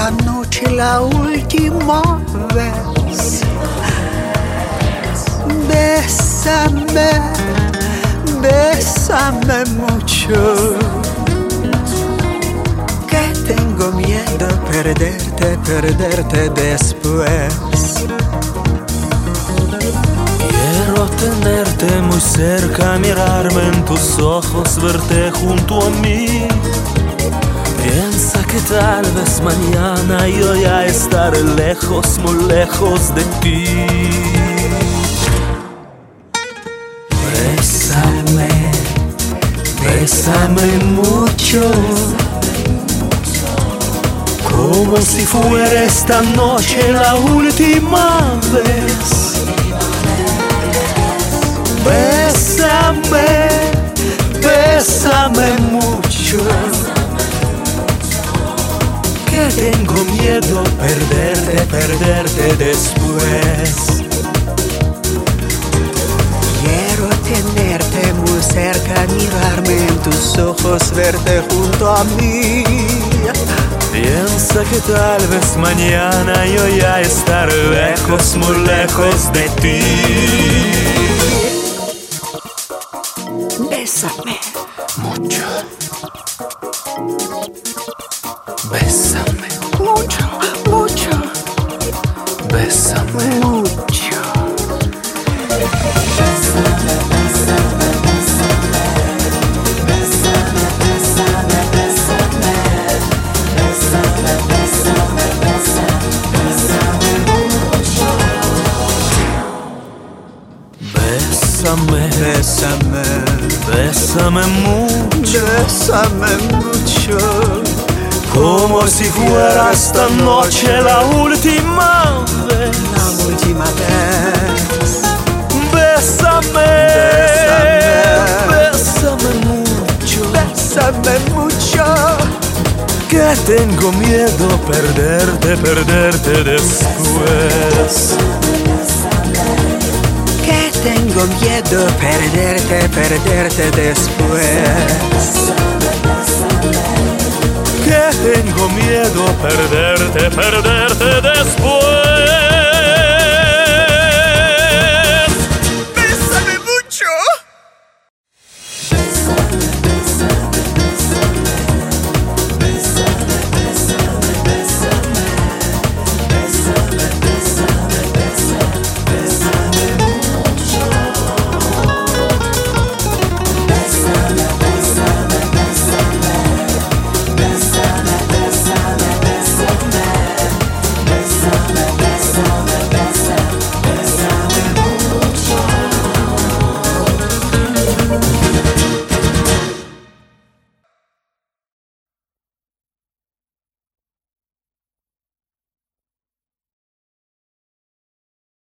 esta noche la última vez. Bésame, bésame mucho, que tengo miedo perderte después. Quiero tenerte muy cerca, mirarme en tus ojos, verte junto a mí. Piensa que tal vez mañana yo ya estaré lejos, muy lejos de ti. Bésame, bésame mucho, como si fuera esta noche la última vez. Bésame, bésame mucho, que tengo miedo perderte después. Quiero tenerte muy cerca, mirarme en tus ojos, verte junto a mí. Piensa que tal vez mañana yo ya estaré lejos, muy lejos de ti. Bésame Mucho. Bésame. mucho, mucho, Bésame. mucho. Bésame. Bésame, Bésame mucho, bésame mucho, como si fuera esta noche la última vez. la última vez. Bésame, Bésame. bésame mucho, Bésame mucho, que tengo miedo perderte después. que tengo miedo perderte después. Que tengo miedo perderte después.